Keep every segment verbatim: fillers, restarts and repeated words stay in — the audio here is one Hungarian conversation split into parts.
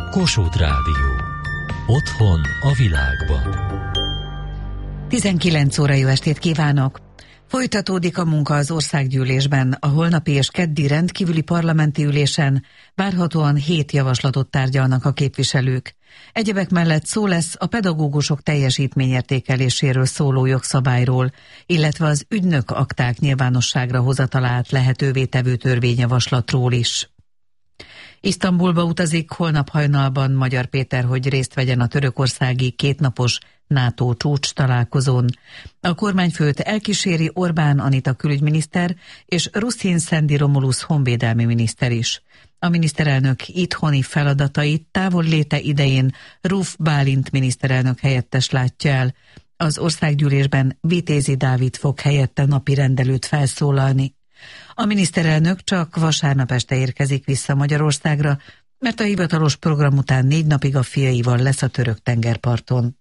Kossuth Rádió. Otthon a világban. tizenkilenc óra, jó estét kívánok! Folytatódik a munka az országgyűlésben. A holnapi és keddi rendkívüli parlamenti ülésen várhatóan hét javaslatot tárgyalnak a képviselők. Egyebek mellett szó lesz a pedagógusok teljesítményértékeléséről szóló jogszabályról, illetve az ügynök akták nyilvánosságra hozatalát lehetővé tevő törvényjavaslatról is. Isztambulba utazik holnap hajnalban Magyar Péter, hogy részt vegyen a törökországi kétnapos NATO csúcs találkozón. A kormányfőt elkíséri Orbán Anita külügyminiszter és Ruszin Szendi Romulusz honvédelmi miniszter is. A miniszterelnök itthoni feladatait távol léte idején Ruf Bálint miniszterelnök helyettes látja el. Az országgyűlésben Vitézi Dávid fog helyette napirendelőt felszólalni. A miniszterelnök csak vasárnap este érkezik vissza Magyarországra, mert a hivatalos program után négy napig a fiaival lesz a török tengerparton.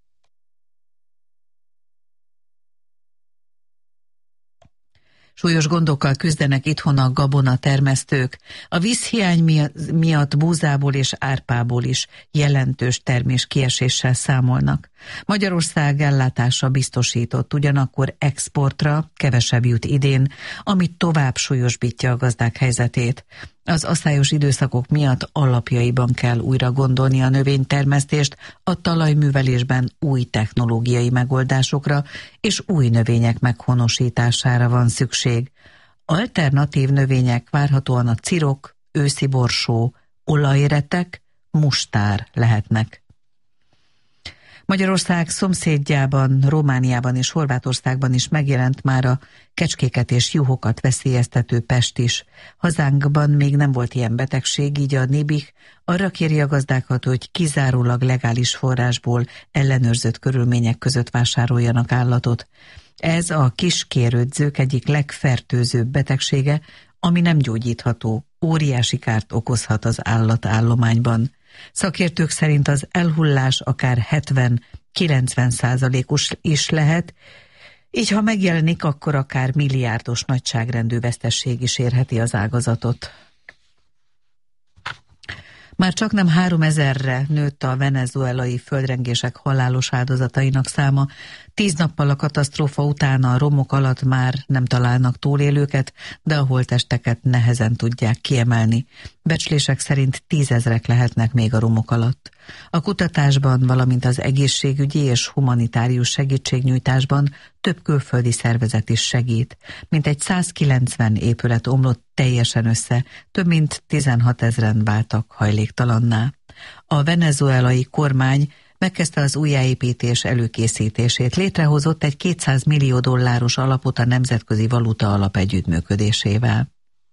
Súlyos gondokkal küzdenek itthon a gabona termesztők. A vízhiány miatt búzából és árpából is jelentős termés kieséssel számolnak. Magyarország ellátása biztosított, ugyanakkor exportra kevesebb jut idén, amit tovább súlyosbítja a gazdák helyzetét. Az aszályos időszakok miatt alapjaiban kell újra gondolni a növénytermesztést, a talajművelésben új technológiai megoldásokra és új növények meghonosítására van szükség. Alternatív növények várhatóan a cirok, őszi borsó, olajretek, mustár lehetnek. Magyarország szomszédjában, Romániában és Horvátországban is megjelent már a kecskéket és juhokat veszélyeztető pest is. Hazánkban még nem volt ilyen betegség, így a Nébih arra kéri a gazdákat, hogy kizárólag legális forrásból ellenőrzött körülmények között vásároljanak állatot. Ez a kiskérődzők egyik legfertőzőbb betegsége, ami nem gyógyítható, óriási kárt okozhat az állatállományban. Szakértők szerint az elhullás akár hetven-kilencven százalékos is lehet, így ha megjelenik, akkor akár milliárdos nagyságrendű vesztesség is érheti az ágazatot. Már csaknem háromezerre nőtt a venezuelai földrengések halálos áldozatainak száma. Tíz nappal a katasztrófa után a romok alatt már nem találnak túlélőket, de a holttesteket nehezen tudják kiemelni. Becslések szerint tízezrek lehetnek még a romok alatt. A kutatásban, valamint az egészségügyi és humanitárius segítségnyújtásban több külföldi szervezet is segít. Mintegy százkilencven épület omlott teljesen össze, több mint tizenhatezren váltak hajléktalanná. A venezuelai kormány megkezdte az újjáépítés előkészítését, létrehozott egy kétszáz millió dolláros alapot a Nemzetközi Valuta Alap együttműködésével.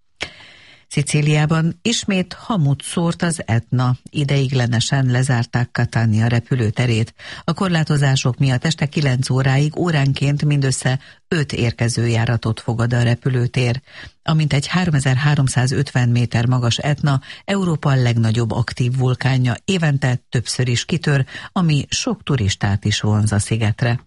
Szicíliában ismét hamut szórt az Etna, ideiglenesen lezárták Catania repülőterét. A korlátozások miatt este kilenc óráig óránként mindössze öt érkezőjáratot fogad a repülőtér. A mintegy háromezer-háromszázötven méter magas Etna Európa legnagyobb aktív vulkánja, évente többször is kitör, ami sok turistát is vonz a szigetre.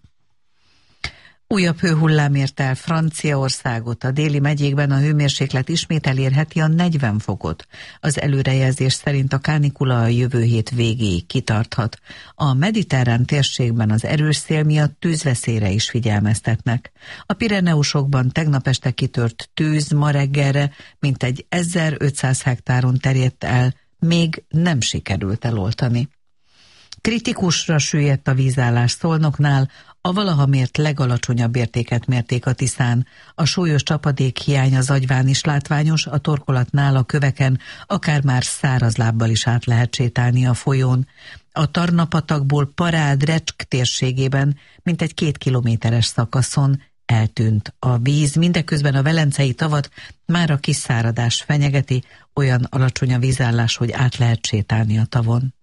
Újabb hőhullám érte el Franciaországot, a déli megyékben a hőmérséklet ismét elérheti a negyven fokot. Az előrejelzés szerint a kánikula a jövő hét végéig kitarthat. A mediterrán térségben az erős szél miatt tűzveszélyre is figyelmeztetnek. A Pireneusokban tegnap este kitört tűz ma reggelre mintegy ezerötszáz hektáron terjedt el, még nem sikerült eloltani. Kritikusra süllyedt a vízállás Szolnoknál, a valaha mért legalacsonyabb értéket mérték a Tiszán. A súlyos csapadék hiány az Agyván is látványos, a torkolatnál a köveken akár már száraz lábbal is át lehet sétálni a folyón. A Tarna-patakból Parád Recsk térségében mintegy két kilométeres szakaszon eltűnt a víz, mindeközben a velencei tavat már a kiszáradás fenyegeti, olyan alacsony a vízállás, hogy át lehet sétálni a tavon.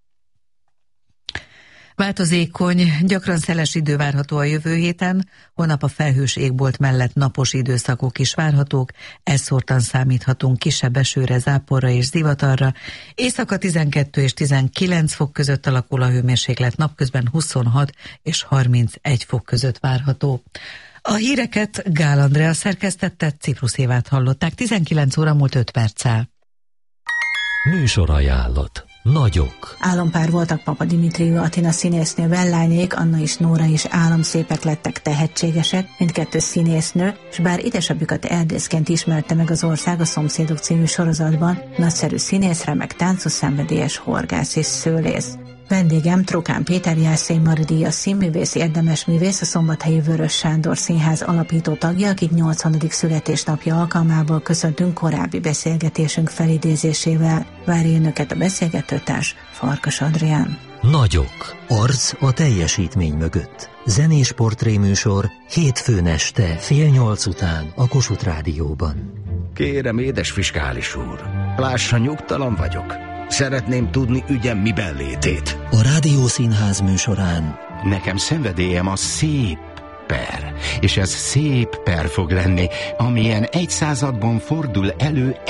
Változékony, gyakran szeles idő várható a jövő héten, holnap a felhős égbolt mellett napos időszakok is várhatók, elszórtan számíthatunk kisebb esőre, záporra és zivatarra. Éjszaka tizenkettő és tizenkilenc fok között alakul a hőmérséklet, napközben huszonhat és harmincegy fok között várható. A híreket Gál Andrea szerkesztette, Ciprus Évát hallották, tizenkilenc óra múlt öt perccel. Műsorajánlott. Nagyok. Álompár voltak Papa Dimitriu Atina színésznő Vellányék, Anna és Nóra is álomszépek lettek, tehetségesek, mindkettő színésznő, és bár édesapjukat erdészként ismerte meg az ország a Szomszédok című sorozatban, nagyszerű színész, remek táncos, szenvedélyes horgász és szőlész. Vendégem Trokán Péter Jászai Mari díjas színművész, érdemes művész, a Szombathelyi Vörös Sándor Színház alapító tagja, akit nyolcvanadik születésnapja alkalmából köszöntünk korábbi beszélgetésünk felidézésével. Várja önöket a beszélgetőtárs, Farkas Adrián. Nagyok. Arc a teljesítmény mögött. Zenés portréműsor hétfőn este fél nyolc után a Kossuth Rádióban. Kérem, édes fiskális úr, lássa, nyugtalan vagyok. Szeretném tudni ügyem miben létét. A Rádiószínház műsorán Nekem szenvedélyem a szép per, és ez szép per fog lenni, amilyen egy században fordul elő